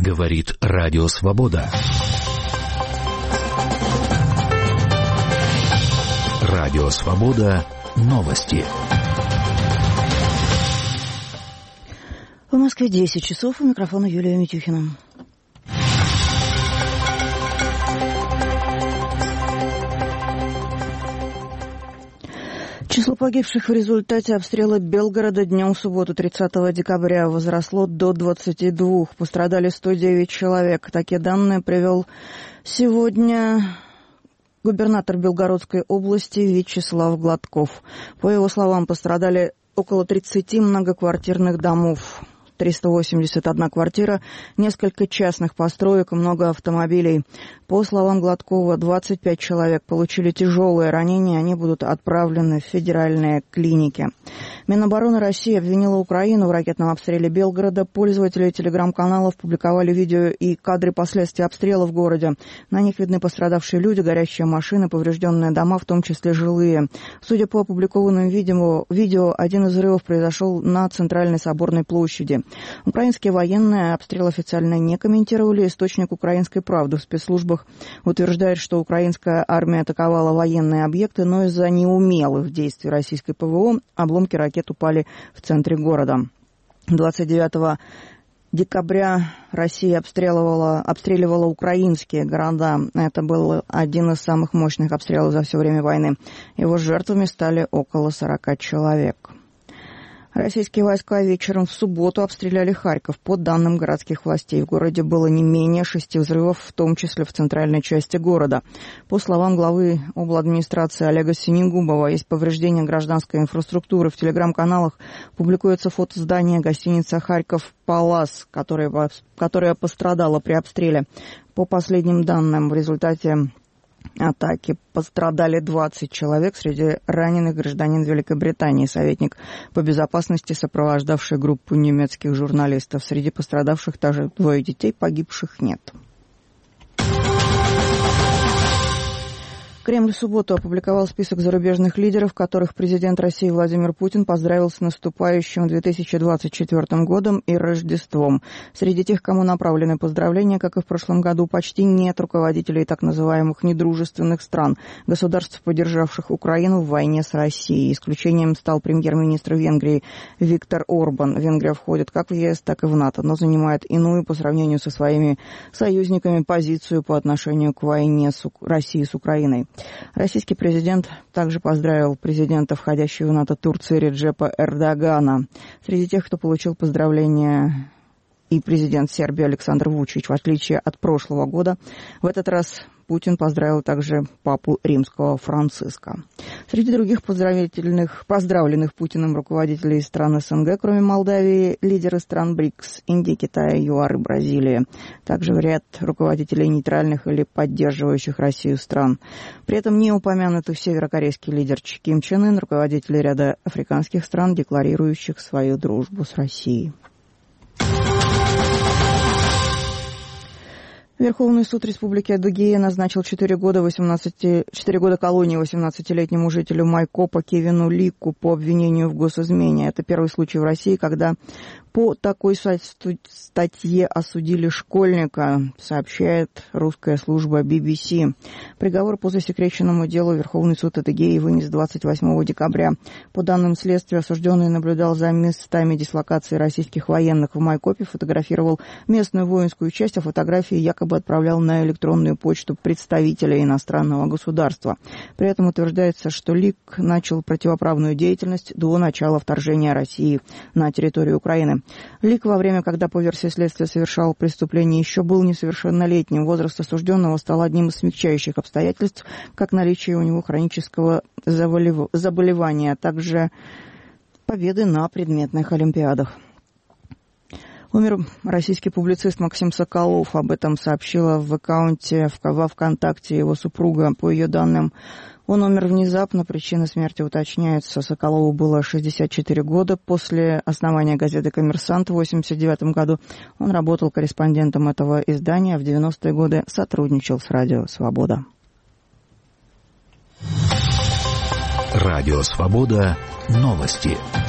Говорит Радио Свобода. Радио Свобода. Новости. В Москве 10 часов. У микрофона Юлия Митюхина. Число погибших в результате обстрела Белгорода днем в субботу 30 декабря возросло до 22. Пострадали 109 человек. Такие данные привел сегодня губернатор Белгородской области Вячеслав Гладков. По его словам, пострадали около 30 многоквартирных домов. 381 квартира, несколько частных построек и много автомобилей. По словам Гладкова, 25 человек получили тяжелые ранения, они будут отправлены в федеральные клиники. Минобороны России обвинила Украину в ракетном обстреле Белгорода. Пользователи телеграм-каналов публиковали видео и кадры последствий обстрела в городе. На них видны пострадавшие люди, горящие машины, поврежденные дома, в том числе жилые. Судя по опубликованным видео, один из взрывов произошел на центральной Соборной площади. Украинские военные обстрел официально не комментировали. Источник «Украинской правды» в спецслужбах утверждает, что украинская армия атаковала военные объекты, но из-за неумелых действий российской ПВО обломки ракет упали в центре города. 29 декабря Россия обстреливала украинские города. Это был один из самых мощных обстрелов за все время войны. Его жертвами стали около 40 человек. Российские войска вечером в субботу обстреляли Харьков. По данным городских властей, в городе было не менее 6 взрывов, в том числе в центральной части города. По словам главы обладминистрации Олега Синегубова, есть повреждения гражданской инфраструктуры. В телеграм-каналах публикуется фото здания гостиницы «Харьков Палас», которая пострадала при обстреле. По последним данным, в результате атаки пострадали 20 человек. Среди раненых гражданин Великобритании, советник по безопасности, сопровождавший группу немецких журналистов. Среди пострадавших также 2 детей, погибших нет. Кремль в субботу опубликовал список зарубежных лидеров, которых президент России Владимир Путин поздравил с наступающим 2024 годом и Рождеством. Среди тех, кому направлены поздравления, как и в прошлом году, почти нет руководителей так называемых недружественных стран, государств, поддержавших Украину в войне с Россией. Исключением стал премьер-министр Венгрии Виктор Орбан. Венгрия входит как в ЕС, так и в НАТО, но занимает иную по сравнению со своими союзниками позицию по отношению к войне России с Украиной. Российский президент также поздравил президента, входящего в НАТО Турции, Реджепа Эрдогана. Среди тех, кто получил поздравления, и президент Сербии Александр Вучич. В отличие от прошлого года, в этот раз Путин поздравил также папу римского Франциска. Среди других поздравленных Путиным руководителей стран СНГ, кроме Молдавии, лидеры стран БРИКС, Индии, Китая, ЮАР и Бразилии. Также ряд руководителей нейтральных или поддерживающих Россию стран. При этом не упомянут и северокорейский лидер Ким Чен Ын, руководители ряда африканских стран, декларирующих свою дружбу с Россией. Верховный суд Республики Адыгея назначил 4 года колонии 18-летнему жителю Майкопа Кевину Лику по обвинению в госизмене. Это первый случай в России, когда по такой статье осудили школьника, сообщает русская служба BBC. Приговор по засекреченному делу Верховный суд Адыгеи вынес 28 декабря. По данным следствия, осужденный наблюдал за местами дислокации российских военных в Майкопе, фотографировал местную воинскую часть, а фотографии якобы отправлял на электронную почту представителя иностранного государства. При этом утверждается, что Лик начал противоправную деятельность до начала вторжения России на территорию Украины. Лик во время, когда по версии следствия совершал преступление, еще был несовершеннолетним. Возраст осужденного стал одним из смягчающих обстоятельств, как наличие у него хронического заболевания, а также победы на предметных олимпиадах. Умер российский публицист Максим Соколов. Об этом сообщила в аккаунте во ВКонтакте его супруга. По ее данным, он умер внезапно, причина смерти уточняется. Соколову было 64 года. После основания газеты «Коммерсант» в 1989 году он работал корреспондентом этого издания, а в 90-е годы сотрудничал с Радио Свобода. Радио Свобода. Новости.